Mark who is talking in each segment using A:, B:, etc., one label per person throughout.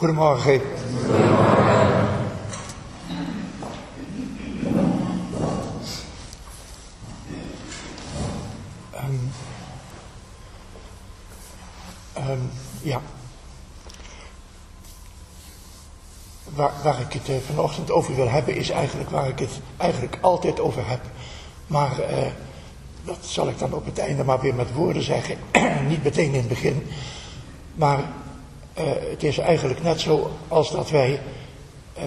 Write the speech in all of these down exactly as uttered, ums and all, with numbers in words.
A: Goedemorgen. Um, um, ja. Waar, waar ik het uh, vanochtend over wil hebben is eigenlijk waar ik het eigenlijk altijd over heb. Maar uh, dat zal ik dan op het einde maar weer met woorden zeggen. Niet meteen in het begin. Maar uh, het is eigenlijk net zo als dat wij uh,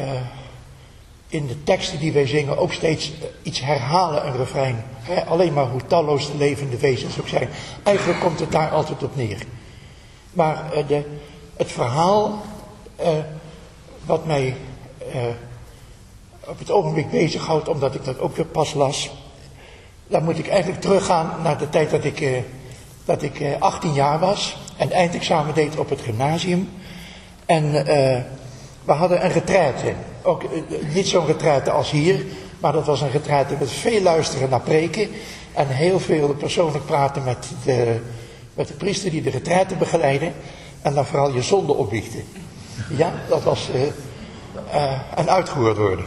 A: in de teksten die wij zingen ook steeds uh, iets herhalen, een refrein. Hè? Alleen maar hoe talloos de levende wezens ook zijn. Eigenlijk komt het daar altijd op neer. Maar uh, de, het verhaal uh, wat mij uh, op het ogenblik bezighoudt, omdat ik dat ook weer pas las, dan moet ik eigenlijk teruggaan naar de tijd dat ik, uh, dat ik uh, achttien jaar was en eindexamen deed op het gymnasium. En uh, we hadden een retraite, ook uh, niet zo'n retraite als hier, maar dat was een retraite met veel luisteren naar preken en heel veel persoonlijk praten met de, met de priester die de retraite begeleidde en dan vooral je zonde opbiechten. Ja, dat was uh, uh, en uitgehoord worden.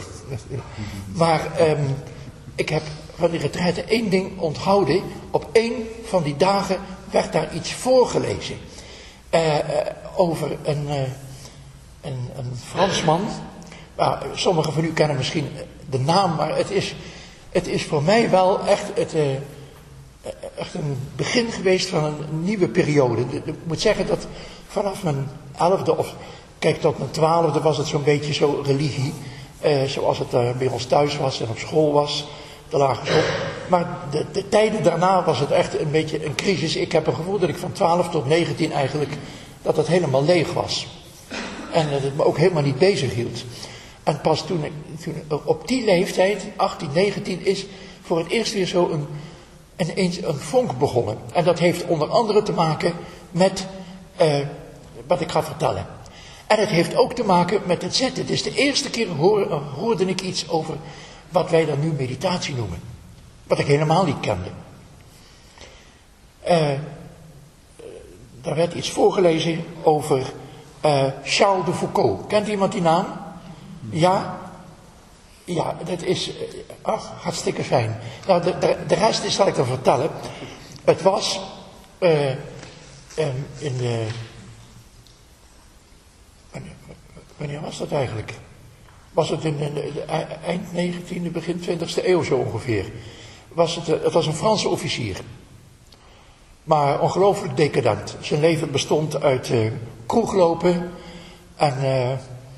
A: Maar um, ik heb van die retraite één ding onthouden. Op één van die dagen werd daar iets voorgelezen. Uh, uh, over een, uh, een, een Fransman. Uh, sommigen van u kennen misschien de naam, maar het is, het is voor mij wel echt, het, uh, echt een begin geweest van een nieuwe periode. Ik moet zeggen dat vanaf mijn elfde of kijk, tot mijn twaalfde was het zo'n beetje zo religie, eh, zoals het uh, bij ons thuis was en op school was, de lagere school. Maar de, de tijden daarna was het echt een beetje een crisis. Ik heb een gevoel dat ik van twaalf tot negentien eigenlijk, dat het helemaal leeg was. En dat het me ook helemaal niet bezig hield. En pas toen, ik, toen op die leeftijd, achttien, negentien, is voor het eerst weer zo een, ineens een vonk begonnen. En dat heeft onder andere te maken met uh, wat ik ga vertellen. En het heeft ook te maken met het zetten. Het is de eerste keer hoor, hoorde ik iets over wat wij dan nu meditatie noemen. Wat ik helemaal niet kende. Uh, daar werd iets voorgelezen over uh, Charles de Foucault. Kent iemand die naam? Ja? Ja, dat is ach, hartstikke fijn. Nou, de, de, de rest is, zal ik dan vertellen. Het was uh, um, in de... Wanneer was dat eigenlijk? Was het in de, de, de eind negentiende, begin twintigste eeuw zo ongeveer. Was het, het was een Franse officier. Maar ongelooflijk decadent. Zijn leven bestond uit uh, kroeglopen en, uh,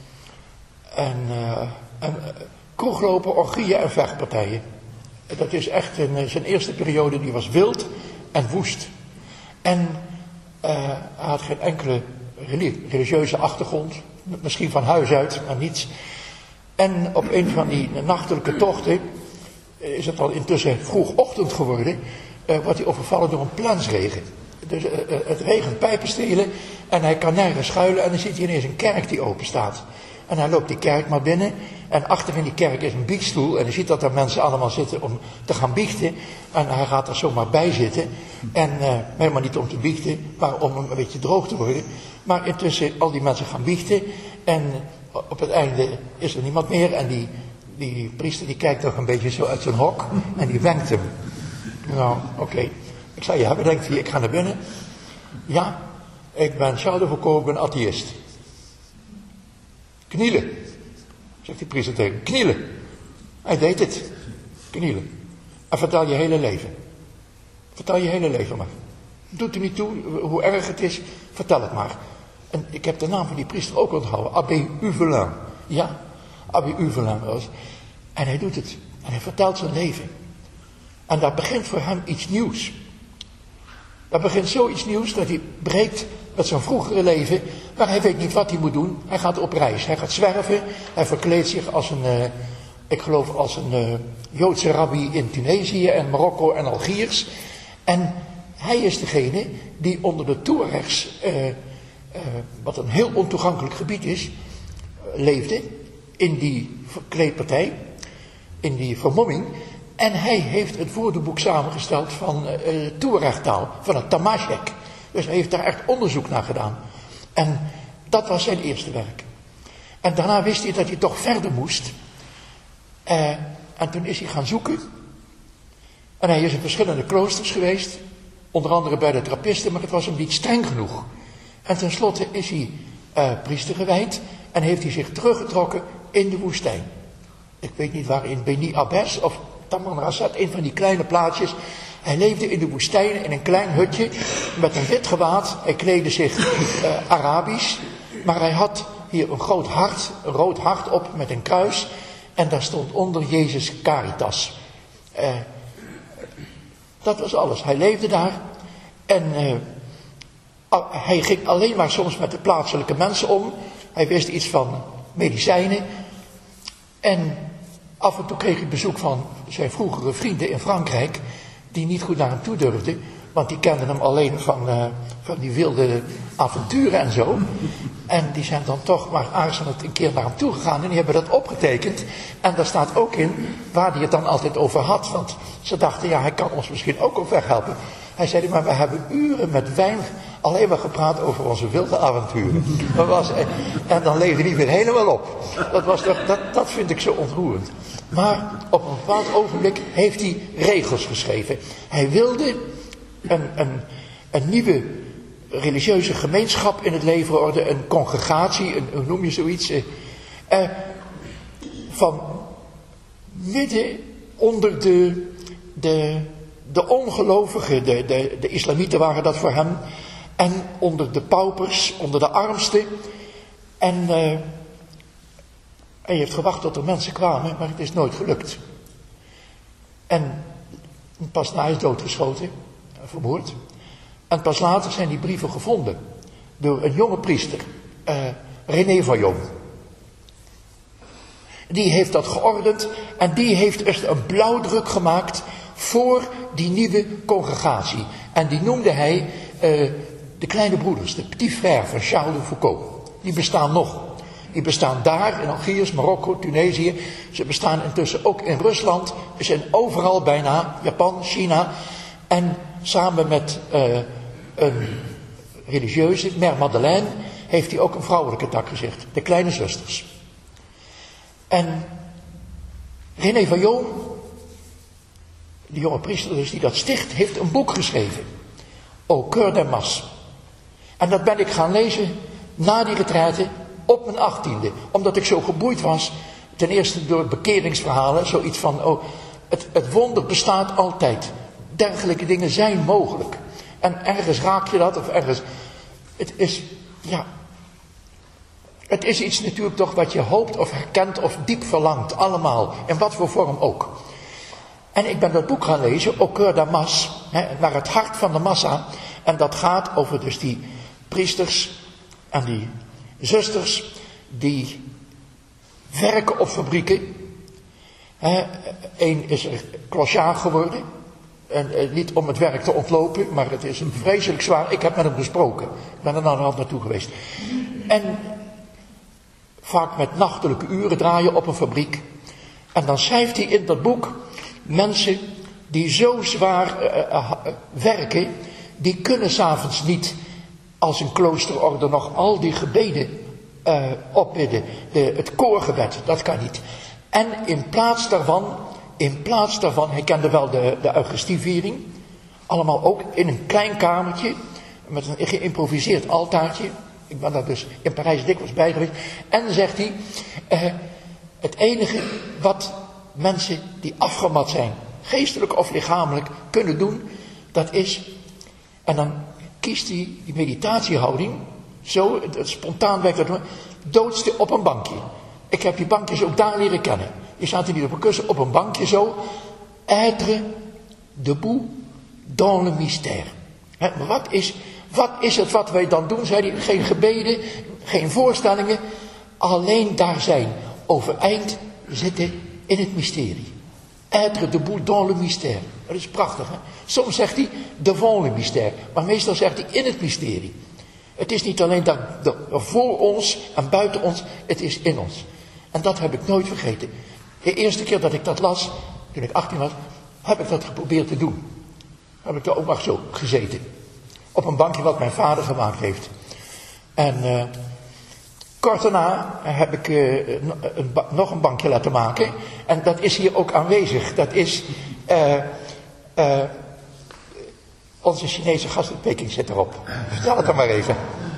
A: en, uh, en uh, kroeglopen, orgieën en vechtpartijen. Dat is echt in zijn eerste periode, die was wild en woest. En uh, hij had geen enkele religieuze achtergrond. Misschien van huis uit, maar niets. En op een van die nachtelijke tochten, is het al intussen vroeg ochtend geworden, uh, wordt hij overvallen door een plensregen. Dus uh, uh, het regent pijpenstelen en hij kan nergens schuilen en dan ziet hij ineens een kerk die open staat. En hij loopt die kerk maar binnen en achter in die kerk is een biechtstoel en hij ziet dat er mensen allemaal zitten om te gaan biechten. En hij gaat er zomaar bij zitten en uh, helemaal niet om te biechten, maar om een beetje droog te worden. Maar intussen al die mensen gaan biechten en op het einde is er niemand meer en die, die priester die kijkt toch een beetje zo uit zijn hok en die wenkt hem. Nou, oké. Okay. Ik zei, je hebben, denkt hij, ik ga naar binnen. Ja, ik ben Charles de Foucault, ik ben atheïst. Knielen, zegt die priester tegen hem. Knielen. Hij deed het. Knielen. En vertel je hele leven. Vertel je hele leven maar. Doet er niet toe hoe erg het is, vertel het maar. En ik heb de naam van die priester ook onthouden. Abbé Uvelin. Ja, Abbé Uvelin was. En hij doet het. En hij vertelt zijn leven. En daar begint voor hem iets nieuws. Daar begint zoiets nieuws dat hij breekt met zijn vroegere leven. Maar hij weet niet wat hij moet doen. Hij gaat op reis. Hij gaat zwerven. Hij verkleedt zich als een, uh, ik geloof als een uh, Joodse rabbi in Tunesië en Marokko en Algiers. En hij is degene die onder de Tuaregs, uh, uh, wat een heel ontoegankelijk gebied is, uh, leefde. In die kleedpartij. In die vermomming. En hij heeft het woordenboek samengesteld van uh, Tuareg-taal, van het Tamashek. Dus hij heeft daar echt onderzoek naar gedaan. En Dat was zijn eerste werk. En daarna wist hij dat hij toch verder moest. Uh, en toen is hij gaan zoeken. En hij is in verschillende kloosters geweest. Onder andere bij de Trappisten, maar het was hem niet streng genoeg. En tenslotte is hij uh, priester gewijd. En heeft hij zich teruggetrokken in de woestijn. Ik weet niet waar, in Beni Abbes of Tamanrasset, een van die kleine plaatsjes. Hij leefde in de woestijn in een klein hutje met een wit gewaad. Hij kleedde zich uh, Arabisch. Maar hij had hier een groot hart, een rood hart op met een kruis. En daar stond onder Jezus Caritas. Uh, dat was alles. Hij leefde daar. En uh, hij ging alleen maar soms met de plaatselijke mensen om. Hij wist iets van medicijnen. En af en toe kreeg hij bezoek van zijn vroegere vrienden in Frankrijk. Die niet goed naar hem toe durfden. Want die kenden hem alleen van, uh, van die wilde avonturen en zo. En die zijn dan toch maar aarzelend een keer naar hem toe gegaan. En die hebben dat opgetekend. En daar staat ook in waar hij het dan altijd over had. Want ze dachten, ja, hij kan ons misschien ook op weg helpen. Hij zei, maar we hebben uren met wijn alleen maar gepraat over onze wilde avonturen. Dat was, en dan leefde hij weer helemaal op. Dat, was toch, dat, dat vind ik zo ontroerend. Maar op een bepaald ogenblik heeft hij regels geschreven. Hij wilde een, een, een nieuwe religieuze gemeenschap in het leven worden. Een congregatie, een, hoe noem je zoiets? Eh, van midden onder de... de De ongelovigen, de, de, de islamieten waren dat voor hem. En onder de paupers, onder de armsten. En uh, hij heeft gewacht tot er mensen kwamen, maar het is nooit gelukt. En pas na is doodgeschoten, vermoord. En pas later zijn die brieven gevonden door een jonge priester, uh, René Vaillant. Die heeft dat geordend en die heeft echt een blauwdruk gemaakt voor die nieuwe congregatie. En die noemde hij uh, de kleine broeders, de petit frères van Charles de Foucault. Die bestaan nog. Die bestaan daar in Algiers, Marokko, Tunesië. Ze bestaan intussen ook in Rusland. Ze zijn overal bijna, Japan, China. En samen met uh, een religieuze, Mère Madeleine, heeft hij ook een vrouwelijke tak gezegd. De kleine zusters. En René Vaillant, de jonge priester dus die dat sticht, heeft een boek geschreven. Au cœur des masses. En dat ben ik gaan lezen na die retraite op mijn achttiende. Omdat ik zo geboeid was. Ten eerste door bekeringsverhalen. Zoiets van, oh, het, het wonder bestaat altijd. Dergelijke dingen zijn mogelijk. En ergens raak je dat of ergens. Het is, ja. Het is iets natuurlijk toch wat je hoopt of herkent of diep verlangt. Allemaal. In wat voor vorm ook. En ik ben dat boek gaan lezen, Au cœur des masses, hè, naar het hart van de massa. En dat gaat over dus die priesters en die zusters die werken op fabrieken. Eén is er clochard geworden. En eh, niet om het werk te ontlopen, maar het is een vreselijk zwaar. Ik heb met hem gesproken. Ik ben er naar de hand naartoe geweest. En vaak met nachtelijke uren draaien op een fabriek. En dan schrijft hij in dat boek, mensen die zo zwaar uh, uh, werken, die kunnen 's avonds niet als een kloosterorde nog al die gebeden uh, opbidden. De, het koorgebed, dat kan niet. En in plaats daarvan, in plaats daarvan, hij kende wel de, de Eucharistieviering, allemaal ook in een klein kamertje, met een geïmproviseerd altaartje. Ik ben daar dus in Parijs dikwijls bij geweest. En zegt hij, uh, het enige wat mensen die afgemat zijn, geestelijk of lichamelijk, kunnen doen, dat is, en dan kiest hij die meditatiehouding, zo, het spontaan werkt dat, doodste op een bankje. Ik heb die bankjes ook daar leren kennen. Je staat er niet op een kussen, op een bankje zo, être debout dans le mystère. He, maar wat is, wat is het wat wij dan doen, zei hij, geen gebeden, geen voorstellingen, alleen daar zijn, overeind zitten in het mysterie. Être debout dans le mystère. Dat is prachtig, hè? Soms zegt hij devant le mystère, maar meestal zegt hij in het mysterie. Het is niet alleen daar, daar voor ons en buiten ons, het is in ons. En dat heb ik nooit vergeten. De eerste keer dat ik dat las, toen ik achttien was, heb ik dat geprobeerd te doen. Heb ik daar ook maar zo gezeten. Op een bankje wat mijn vader gemaakt heeft. En uh, Kort daarna heb ik uh, een ba- nog een bankje laten maken. En dat is hier ook aanwezig. Dat is... Uh, uh, onze Chinese gast in Peking zit erop. Vertel het dan maar even.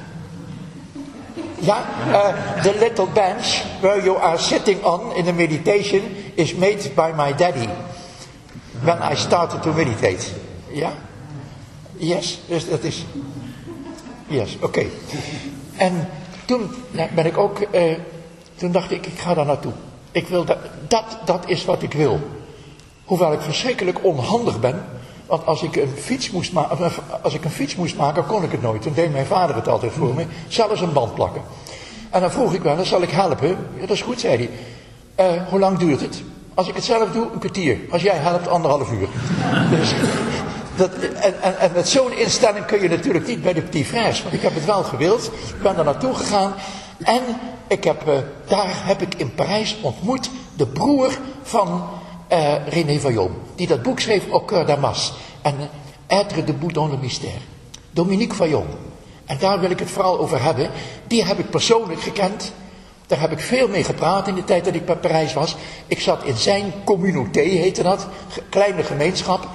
A: Ja, uh, the little bench where you are sitting on in a meditation is made by my daddy. When I started to meditate. Ja? Yes, dus dat is... Yes, oké. Okay. En toen ben ik ook... Uh, toen dacht ik, ik ga daar naartoe. Ik wil dat, dat, dat is wat ik wil. Hoewel ik verschrikkelijk onhandig ben. Want als ik een fiets moest maken, als ik een fiets moest maken, kon ik het nooit. Toen deed mijn vader het altijd voor me. Zelfs een band plakken. En dan vroeg ik wel, dan zal ik helpen? Ja, dat is goed, zei hij. Uh, hoe lang duurt het? Als ik het zelf doe, een kwartier. Als jij helpt, anderhalf uur. Dus, dat, en, en, en met zo'n instelling kun je natuurlijk niet bij de Petit Frères. Want ik heb het wel gewild. Ik ben daar naartoe gegaan. En ik heb, uh, daar heb ik in Parijs ontmoet de broer van uh, René Vaillant. Die dat boek schreef, Au cœur d'Amas. En uh, Être debout dans le mystère. Dominique Vaillant. En daar wil ik het vooral over hebben. Die heb ik persoonlijk gekend. Daar heb ik veel mee gepraat in de tijd dat ik bij Parijs was. Ik zat in zijn communauté, heette dat. Kleine gemeenschap.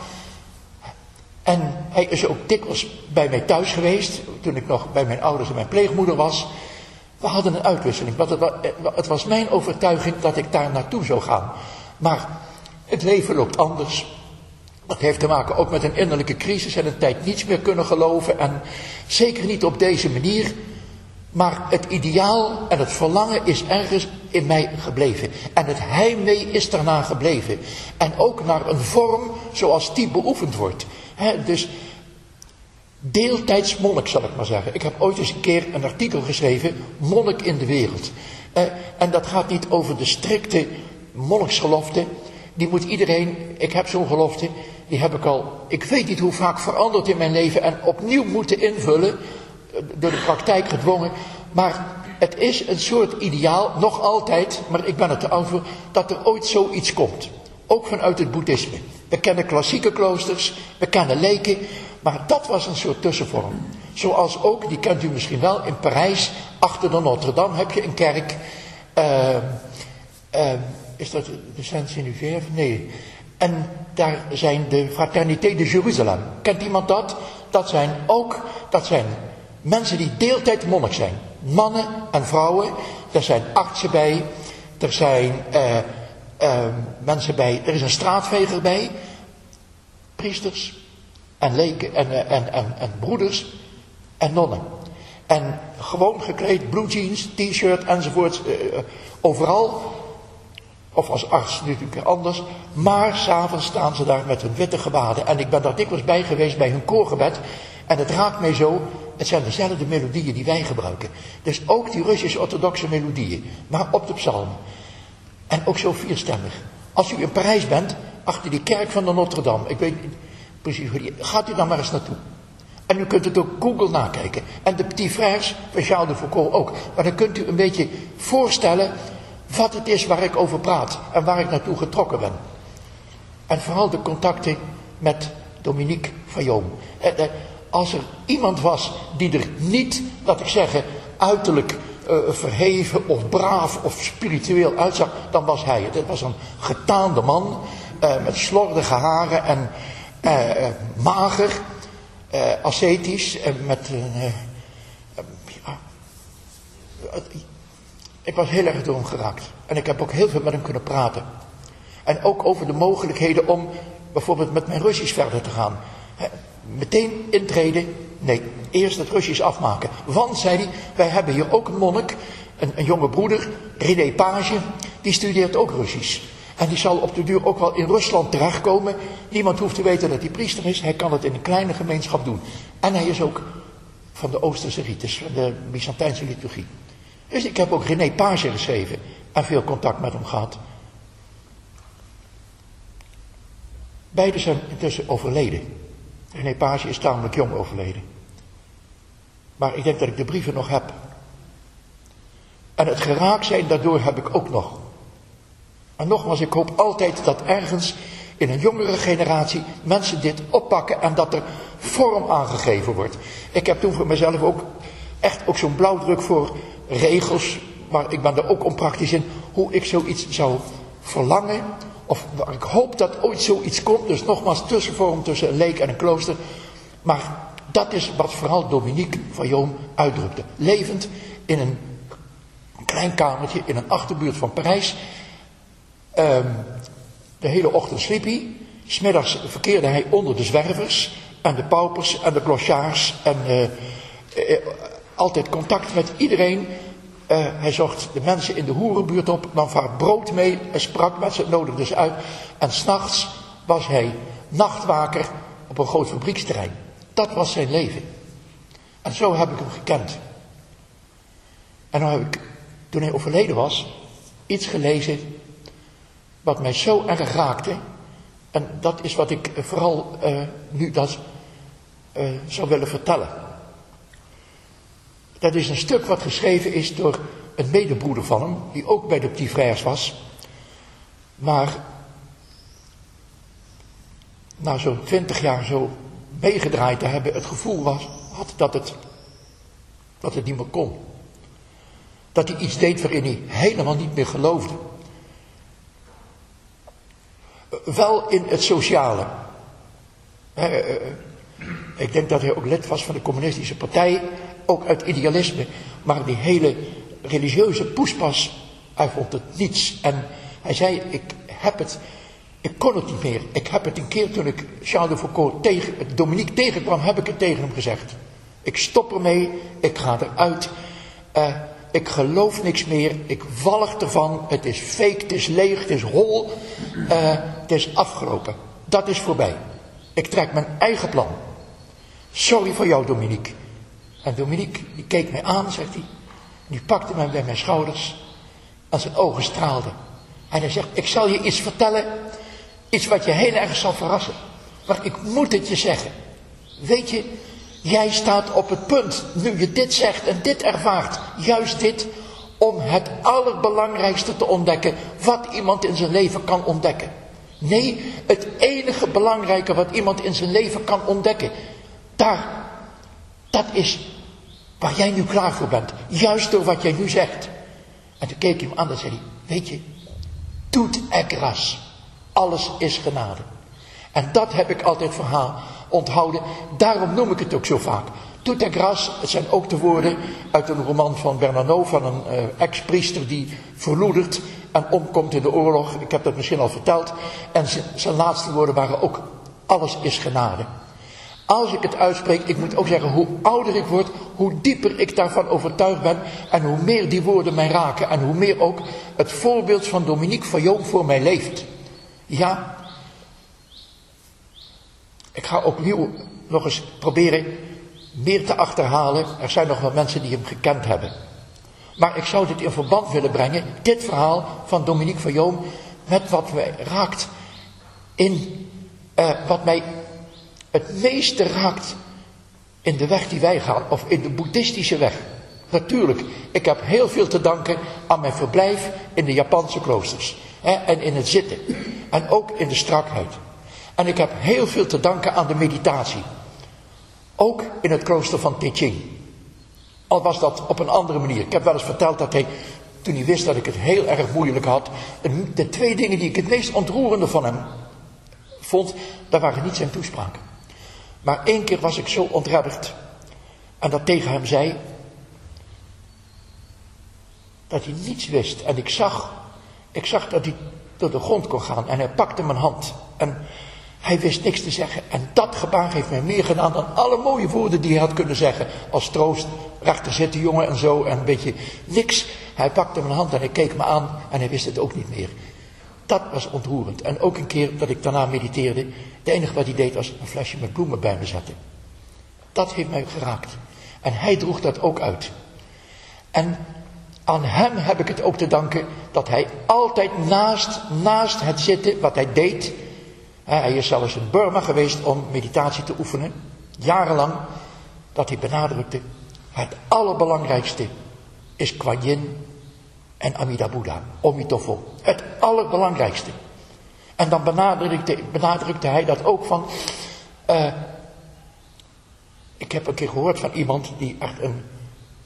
A: En hij is ook dikwijls bij mij thuis geweest. Toen ik nog bij mijn ouders en mijn pleegmoeder was. We hadden een uitwisseling. Want het was, het was mijn overtuiging dat ik daar naartoe zou gaan. Maar het leven loopt anders. Dat heeft te maken ook met een innerlijke crisis en een tijd niets meer kunnen geloven. En zeker niet op deze manier. Maar het ideaal en het verlangen is ergens in mij gebleven. En het heimwee is daarna gebleven. En ook naar een vorm zoals die beoefend wordt. He, dus deeltijds monnik zal ik maar zeggen. Ik heb ooit eens een keer een artikel geschreven. Monnik in de wereld. Eh, en dat gaat niet over de strikte monniksgelofte. Die moet iedereen, ik heb zo'n gelofte. Die heb ik al, ik weet niet hoe vaak veranderd in mijn leven. En opnieuw moeten invullen. Door de praktijk gedwongen. Maar het is een soort ideaal, nog altijd, maar ik ben er te oud voor, dat er ooit zoiets komt. Ook vanuit het boeddhisme. We kennen klassieke kloosters, we kennen leken, maar dat was een soort tussenvorm. Zoals ook, die kent u misschien wel, in Parijs, achter de Notre-Dame heb je een kerk. Uh, uh, is dat de Saint-Geneviève? Nee. En daar zijn de Fraternité de Jeruzalem. Kent iemand dat? Dat zijn ook, dat zijn mensen die deeltijd monnik zijn. Mannen en vrouwen. Er zijn artsen bij. Er zijn uh, uh, mensen bij. Er is een straatveger bij. Priesters. En leken. En, uh, en, en, en broeders. En nonnen. En gewoon gekleed. Blue jeans, t-shirt enzovoort. Uh, uh, overal. Of als arts natuurlijk anders. Maar s'avonds staan ze daar met hun witte gewaden. En ik ben daar dikwijls bij geweest bij hun koorgebed. En het raakt mij zo. Het zijn dezelfde melodieën die wij gebruiken. Dus ook die Russisch-orthodoxe melodieën. Maar op de psalmen. En ook zo vierstemmig. Als u in Parijs bent, achter die kerk van de Notre-Dame. Ik weet niet precies hoe die... Gaat u dan maar eens naartoe. En u kunt het ook Google nakijken. En de Petit Frères, van Charles de Foucault ook. Maar dan kunt u een beetje voorstellen wat het is waar ik over praat. En waar ik naartoe getrokken ben. En vooral de contacten met Dominique Vaillant. Als er iemand was die er niet, laat ik zeggen, uiterlijk uh, verheven of braaf of spiritueel uitzag, dan was hij het. Het was een getaande man uh, met slordige haren en uh, uh, mager, uh, ascetisch en met een... Uh, uh, ja, ik was heel erg door hem geraakt. En ik heb ook heel veel met hem kunnen praten. En ook over de mogelijkheden om bijvoorbeeld met mijn Russisch verder te gaan. He, meteen intreden, nee, eerst het Russisch afmaken. Want, zei hij, wij hebben hier ook een monnik, een, een jonge broeder, René Page, die studeert ook Russisch. En die zal op de duur ook wel in Rusland terechtkomen. Niemand hoeft te weten dat hij priester is, hij kan het in een kleine gemeenschap doen. En hij is ook van de Oosterse rites, van de Byzantijnse liturgie. Dus ik heb ook René Page geschreven en veel contact met hem gehad. Beiden zijn intussen overleden. René Page is tamelijk jong overleden. Maar ik denk dat ik de brieven nog heb. En het geraakt zijn daardoor heb ik ook nog. En nogmaals, ik hoop altijd dat ergens in een jongere generatie mensen dit oppakken en dat er vorm aangegeven wordt. Ik heb toen voor mezelf ook echt ook zo'n blauwdruk voor regels, maar ik ben er ook onpraktisch in, hoe ik zoiets zou verlangen, of waar ik hoop dat ooit zoiets komt, dus nogmaals tussenvorm tussen een leek en een klooster, maar dat is wat vooral Dominique van Joom uitdrukte. Levend in een klein kamertje in een achterbuurt van Parijs. Um, de hele ochtend sliep hij. 's Middags verkeerde hij onder de zwervers en de paupers en de clochards. En uh, uh, altijd contact met iedereen. Uh, hij zocht de mensen in de hoerenbuurt op, nam vaak brood mee. Hij sprak met ze, nodigde ze uit. En 's nachts was hij nachtwaker op een groot fabrieksterrein. Dat was zijn leven. En zo heb ik hem gekend. En dan heb ik, toen hij overleden was, iets gelezen wat mij zo erg raakte. En dat is wat ik vooral uh, nu dat uh, zou willen vertellen. Dat is een stuk wat geschreven is door een medebroeder van hem, die ook bij de Petits Frères was. Maar na zo'n twintig jaar zo meegedraaid te hebben, het gevoel was, had dat het, dat het niet meer kon. Dat hij iets deed waarin hij helemaal niet meer geloofde. Wel in het sociale. Ik denk dat hij ook lid was van de communistische partij, ook uit idealisme. Maar die hele religieuze poespas, hij vond het niets. En hij zei, ik heb het, ik kon het niet meer. Ik heb het een keer toen ik Charles de Foucault tegen, Dominique tegenkwam, heb ik het tegen hem gezegd. Ik stop ermee, ik ga eruit. Uh, ik geloof niks meer, ik walg ervan. Het is fake, het is leeg, het is hol. Uh, het is afgelopen. Dat is voorbij. Ik trek mijn eigen plan. Sorry voor jou, Dominique. En Dominique, die keek mij aan, zegt hij. Die pakte mij bij mijn schouders. En zijn ogen straalden. En hij zegt, ik zal je iets vertellen. Iets wat je heel erg zal verrassen. Maar ik moet het je zeggen. Weet je, jij staat op het punt, nu je dit zegt en dit ervaart. Juist dit, om het allerbelangrijkste te ontdekken. Wat iemand in zijn leven kan ontdekken. Nee, het enige belangrijke wat iemand in zijn leven kan ontdekken. Daar, dat is waar jij nu klaar voor bent. Juist door wat jij nu zegt. En toen keek hij hem aan en zei hij, weet je, tout est grâce. Alles is genade. En dat heb ik altijd verhaal onthouden. Daarom noem ik het ook zo vaak. Tout est grâce, het zijn ook de woorden uit een roman van Bernarnaud, van een uh, ex-priester die verloedert en omkomt in de oorlog. Ik heb dat misschien al verteld. En zijn laatste woorden waren ook, alles is genade. Als ik het uitspreek, ik moet ook zeggen, hoe ouder ik word, hoe dieper ik daarvan overtuigd ben. En hoe meer die woorden mij raken. En hoe meer ook het voorbeeld van Dominique van Joom voor mij leeft. Ja, ik ga opnieuw nog eens proberen meer te achterhalen. Er zijn nog wel mensen die hem gekend hebben. Maar ik zou dit in verband willen brengen, dit verhaal van Dominique van Joom, met wat mij raakt in, uh, wat mij het meeste raakt in de weg die wij gaan, of in de boeddhistische weg. Natuurlijk, ik heb heel veel te danken aan mijn verblijf in de Japanse kloosters. Hè, en in het zitten. En ook in de strakheid. En ik heb heel veel te danken aan de meditatie. Ook in het klooster van Te Ching. Al was dat op een andere manier. Ik heb wel eens verteld dat hij, toen hij wist dat ik het heel erg moeilijk had, de twee dingen die ik het meest ontroerende van hem vond, dat waren niet zijn toespraken. Maar één keer was ik zo ontredderd en dat tegen hem zei, dat hij niets wist. En ik zag, ik zag dat hij door de grond kon gaan en hij pakte mijn hand. En hij wist niks te zeggen. En dat gebaar heeft mij meer gedaan dan alle mooie woorden die hij had kunnen zeggen. Als troost, rechter zitten jongen en zo en een beetje niks. Hij pakte mijn hand en hij keek me aan en hij wist het ook niet meer. Dat was ontroerend. En ook een keer dat ik daarna mediteerde, het enige wat hij deed was een flesje met bloemen bij me zetten. Dat heeft mij geraakt. En hij droeg dat ook uit. En aan hem heb ik het ook te danken dat hij altijd naast, naast het zitten wat hij deed. Hij is zelfs in Burma geweest om meditatie te oefenen. Jarenlang. Dat hij benadrukte. Het allerbelangrijkste is Kuan Yin en Amida Buddha. Omitofo. Het allerbelangrijkste. En dan benadrukte, benadrukte hij dat ook van. Uh, ik heb een keer gehoord van iemand die echt een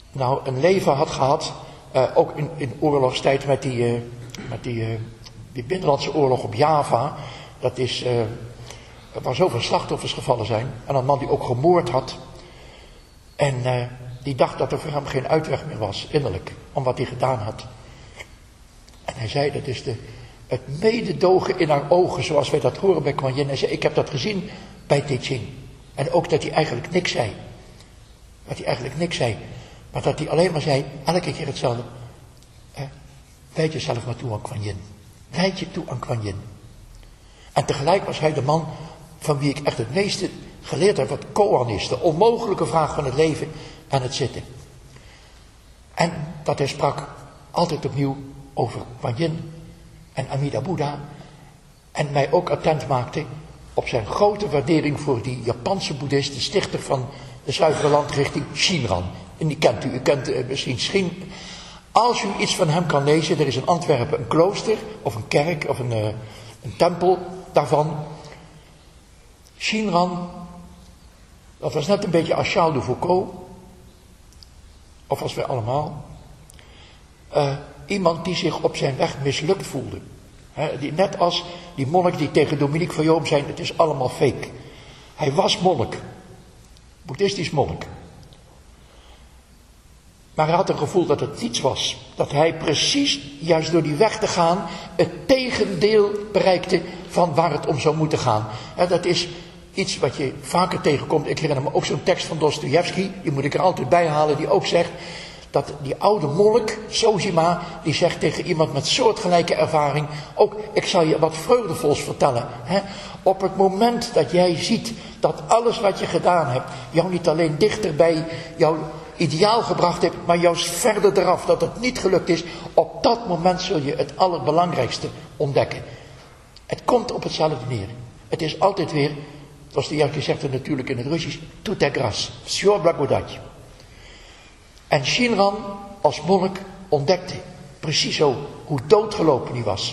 A: nou een leven had gehad, uh, ook in, in oorlogstijd met die, uh, met die, uh, die binnenlandse oorlog op Java. Dat is, uh, waar zoveel slachtoffers gevallen zijn. En een man die ook gemoord had. En uh, die dacht dat er voor hem geen uitweg meer was, innerlijk, om wat hij gedaan had. En hij zei, dat is de, het mededogen in haar ogen, zoals wij dat horen bij Kuan Yin. Hij zei, ik heb dat gezien bij Te Ching. En ook dat hij eigenlijk niks zei. Dat hij eigenlijk niks zei. Maar dat hij alleen maar zei, elke keer hetzelfde. Eh, wijd jezelf maar toe aan Kuan Yin. Wijd je toe aan Kuan Yin. En tegelijk was hij de man van wie ik echt het meeste geleerd heb wat koan is. De onmogelijke vraag van het leven en het zitten. En dat hij sprak altijd opnieuw over Kuan Yin en Amida Buddha. En mij ook attent maakte op zijn grote waardering voor die Japanse boeddhist, de stichter van de zuivere landrichting Shinran. En die kent u, u kent uh, misschien Shin. Als u iets van hem kan lezen, er is in Antwerpen een klooster, of een kerk, of een, uh, een tempel daarvan. Shinran, dat was net een beetje als Charles de Foucault, of als wij allemaal. Uh, iemand die zich op zijn weg mislukt voelde. He, die, net als die monnik die tegen Dominique van Joom zei, het is allemaal fake. Hij was monnik. Boeddhistisch monnik. Maar hij had een gevoel dat het niets was. Dat hij precies, juist door die weg te gaan, het tegendeel bereikte van waar het om zou moeten gaan. He, dat is iets wat je vaker tegenkomt. Ik herinner me ook zo'n tekst van Dostojevski, die moet ik er altijd bij halen, die ook zegt dat die oude monnik, Sojima, die zegt tegen iemand met soortgelijke ervaring, ook, ik zal je wat vreugdevols vertellen. Hè? Op het moment dat jij ziet dat alles wat je gedaan hebt, jou niet alleen dichter bij jouw ideaal gebracht heeft, maar juist verder eraf, dat het niet gelukt is, op dat moment zul je het allerbelangrijkste ontdekken. Het komt op hetzelfde neer. Het is altijd weer, zoals de Jerke zegt het natuurlijk in het Russisch, tout est grâce, всё благодать. En Shinran als monnik ontdekte precies zo hoe doodgelopen hij was.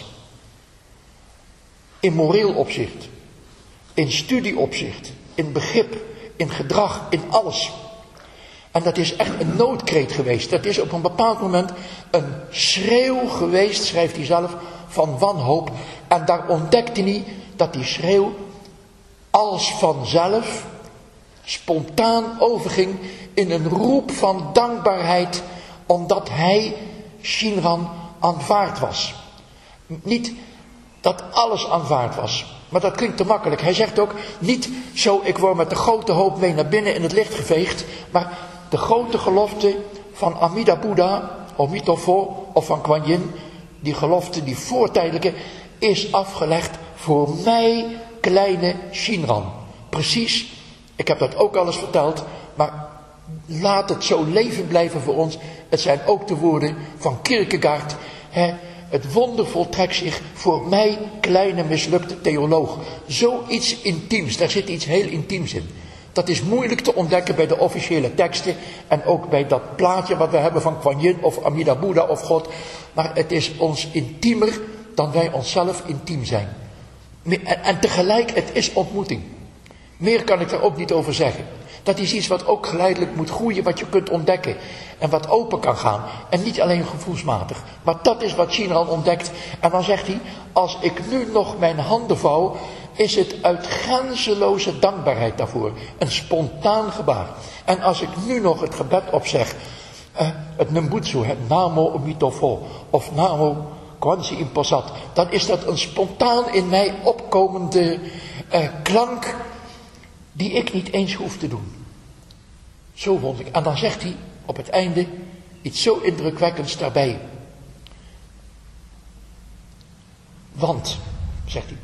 A: In moreel opzicht, in studieopzicht, in begrip, in gedrag, in alles. En dat is echt een noodkreet geweest. Dat is op een bepaald moment een schreeuw geweest, schrijft hij zelf, van wanhoop. En daar ontdekte hij dat die schreeuw als vanzelf spontaan overging in een roep van dankbaarheid, omdat hij, Shinran, aanvaard was. Niet dat alles aanvaard was, maar dat klinkt te makkelijk. Hij zegt ook niet zo, ik word met de grote hoop mee naar binnen in het licht geveegd, maar de grote gelofte van Amida Buddha, Omitofo of van Kuan Yin, die gelofte, die voortijdelijke, is afgelegd voor mij, kleine Shinran. Precies, ik heb dat ook al eens verteld, maar laat het zo levend blijven voor ons. Het zijn ook de woorden van Kierkegaard. Hè? Het wonder voltrekt zich voor mij, kleine mislukte theoloog. Zoiets intiems, daar zit iets heel intiems in. Dat is moeilijk te ontdekken bij de officiële teksten en ook bij dat plaatje wat we hebben van Kuan Yin of Amida Buddha of God. Maar het is ons intiemer dan wij onszelf intiem zijn. En, en tegelijk, het is ontmoeting. Meer kan ik daar ook niet over zeggen. Dat is iets wat ook geleidelijk moet groeien, wat je kunt ontdekken. En wat open kan gaan. En niet alleen gevoelsmatig. Maar dat is wat Shinran ontdekt. En dan zegt hij, als ik nu nog mijn handen vouw, is het uit grenzeloze dankbaarheid daarvoor. Een spontaan gebaar. En als ik nu nog het gebed opzeg, eh, het Nembutsu, het Namo Omitofo, of Namo Kwanzi Imposat, dan is dat een spontaan in mij opkomende eh, klank, die ik niet eens hoef te doen. Zo vond ik. En dan zegt hij op het einde iets zo indrukwekkends daarbij. Want, zegt hij,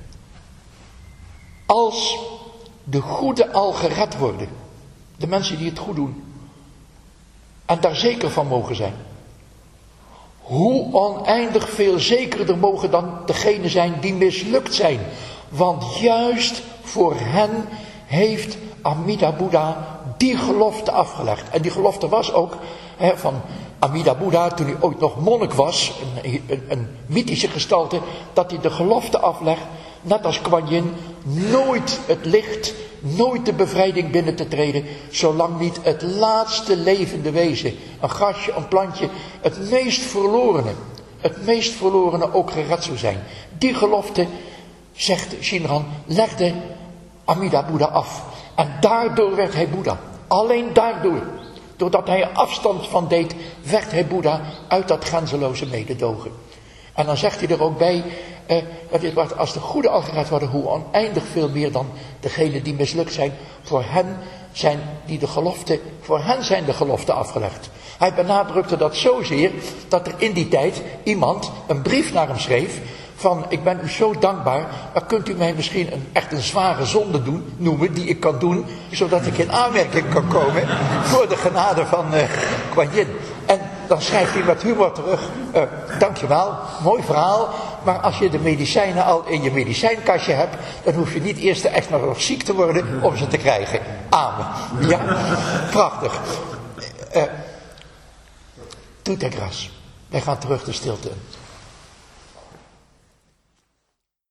A: als de goeden al gered worden, de mensen die het goed doen, en daar zeker van mogen zijn, hoe oneindig veel zekerder mogen dan degenen zijn die mislukt zijn. Want juist voor hen heeft Amida Buddha die gelofte afgelegd. En die gelofte was ook hè, van Amida Buddha, toen hij ooit nog monnik was, een, een, een mythische gestalte, dat hij de gelofte aflegt net als Kuan Yin, nooit het licht, nooit de bevrijding binnen te treden, zolang niet het laatste levende wezen, een grasje, een plantje, het meest verlorene, het meest verlorene ook gered zou zijn. Die gelofte, zegt Shinran, legde Amida Boeddha af. En daardoor werd hij Boeddha. Alleen daardoor. Doordat hij er afstand van deed, werd hij Boeddha uit dat grenzeloze mededogen. En dan zegt hij er ook bij, eh, dat is wat, als de goede al gered worden, hoe oneindig veel meer dan degenen die mislukt zijn. Voor hen zijn die de gelofte, voor hen zijn de geloften afgelegd. Hij benadrukte dat zozeer, dat er in die tijd iemand een brief naar hem schreef, van ik ben u zo dankbaar, maar kunt u mij misschien een, echt een zware zonde doen, noemen, die ik kan doen, zodat ik in aanmerking kan komen voor de genade van uh, Kuan Yin. En dan schrijft hij met humor terug, uh, dankjewel, mooi verhaal, maar als je de medicijnen al in je medicijnkastje hebt, dan hoef je niet eerst echt nog ziek te worden om ze te krijgen. Amen. Ja, prachtig. Uh, Doet de gras. Wij gaan terug de stilte in.